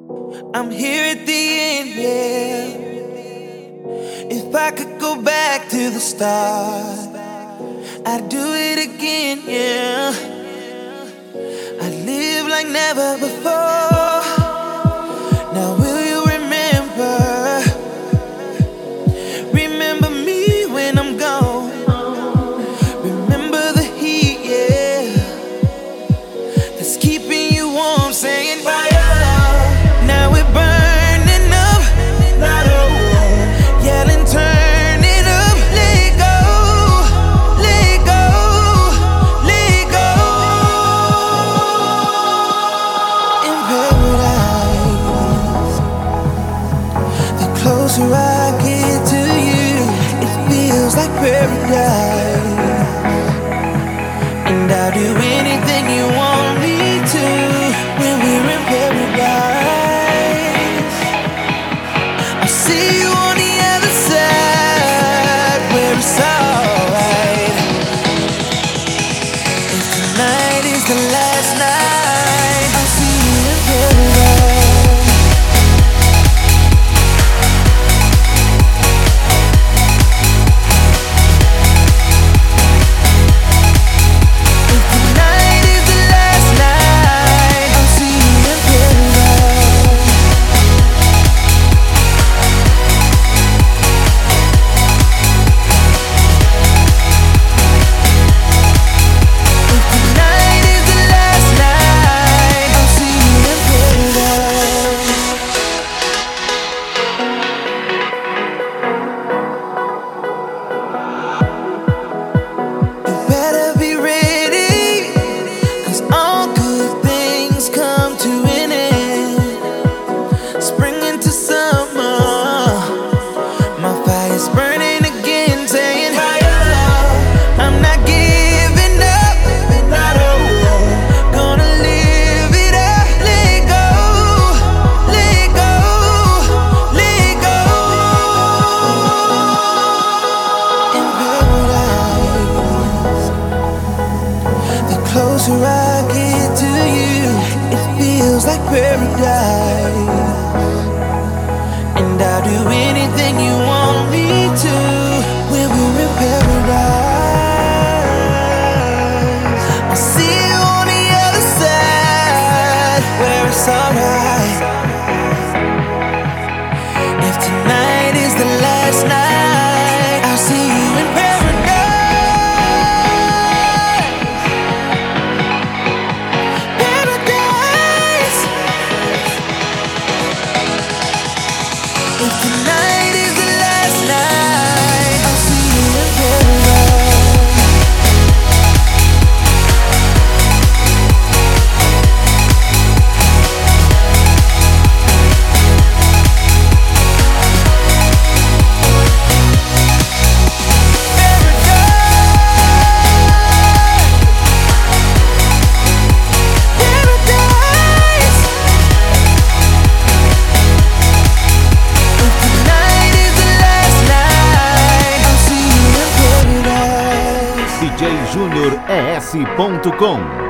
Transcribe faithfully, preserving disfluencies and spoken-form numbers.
I'm here at the end, yeah. If I could go back to the start, I'd do it again, yeah. I'd live like never before. Now will you remember? Remember me when I'm gone. Remember the heat, yeah, that's keeping you warm, saying fire. Now we're burning up, not over, yelling turn it up. Let go, let go, let go. In paradise, the closer I get to you, it feels like paradise. And I'll do anything you want me to when we're in paradise. I'll see you on the other side where it's alright. If tonight is the last night, I'll see you in paradise. If tonight is the last night, I'll see you in paradise. If tonight is the last night, I'll see you in paradise. You better be ready, 'cause all good things come to an end. Spring into summer, my fire's burning again, saying fire. I'm not giving up, not over, gonna live it up. Let go, let go, let go. In paradise, the closer I get to you, it feels like paradise. And I'll do anything you want me to when we're in paradise. I'll see you on the other side where it's alright. If tonight is the last night, I'll see you in paradise. Paradise. If tonight is the last night, I'll see you in paradise. Paradise. If tonight is the last night, I'll see you in paradise. D J Júnior E S ponto com